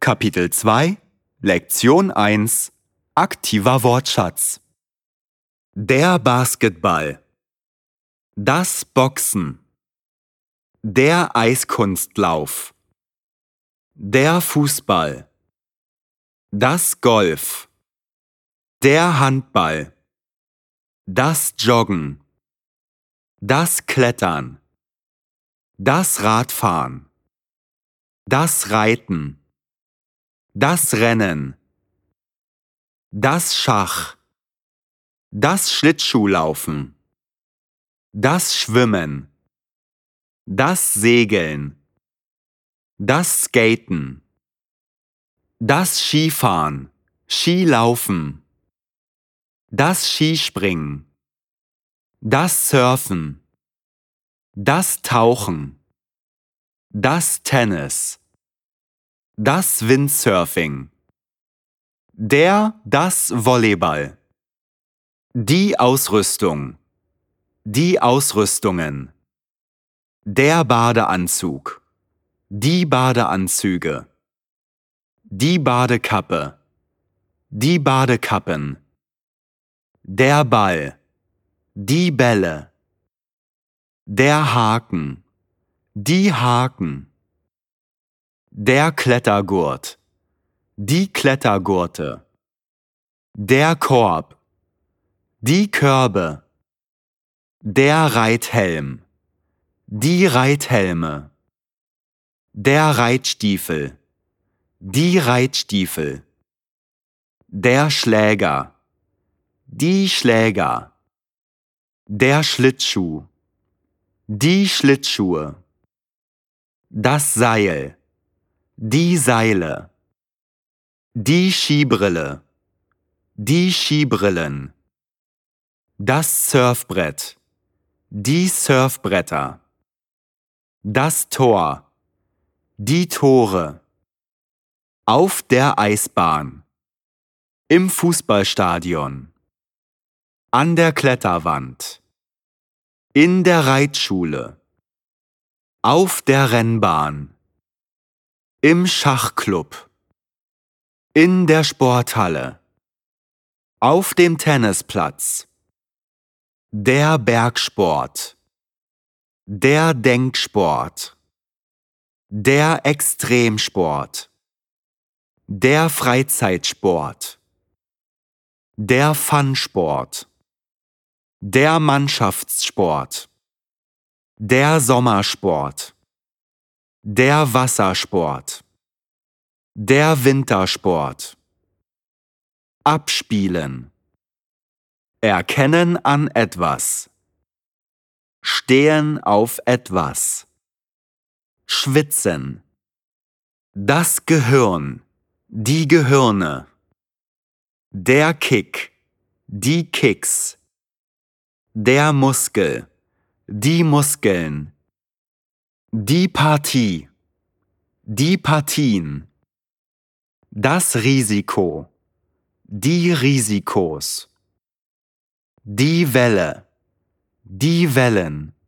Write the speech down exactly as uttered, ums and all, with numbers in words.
Kapitel zwei, Lektion eins, aktiver Wortschatz. Der Basketball, das Boxen, der Eiskunstlauf, der Fußball, das Golf, der Handball, das Joggen, das Klettern, das Radfahren, das Reiten, das Rennen, das Schach, das Schlittschuhlaufen, das Schwimmen, das Segeln, das Skaten, das Skifahren, Skilaufen, das Skispringen, das Surfen, das Tauchen, das Tennis, das Windsurfing, der, das Volleyball, die Ausrüstung, die Ausrüstungen, der Badeanzug, die Badeanzüge, die Badekappe, die Badekappen, der Ball, die Bälle, der Haken, die Haken, der Klettergurt, die Klettergurte, der Korb, die Körbe, der Reithelm, die Reithelme, der Reitstiefel, die Reitstiefel, der Schläger, die Schläger, der Schlittschuh, die Schlittschuhe, das Seil, die Seile, die Skibrille, die Skibrillen, das Surfbrett, die Surfbretter, das Tor, die Tore, auf der Eisbahn, im Fußballstadion, an der Kletterwand, in der Reitschule, auf der Rennbahn, im Schachclub, in der Sporthalle, auf dem Tennisplatz, der Bergsport, der Denksport, der Extremsport, der Freizeitsport, der Funsport, der Mannschaftssport, der Sommersport, der Wassersport, der Wintersport, abspielen, erkennen an etwas, stehen auf etwas, schwitzen, das Gehirn, die Gehirne, der Kick, die Kicks, der Muskel, die Muskeln, die Partie, die Partien, das Risiko, die Risikos, die Welle, die Wellen,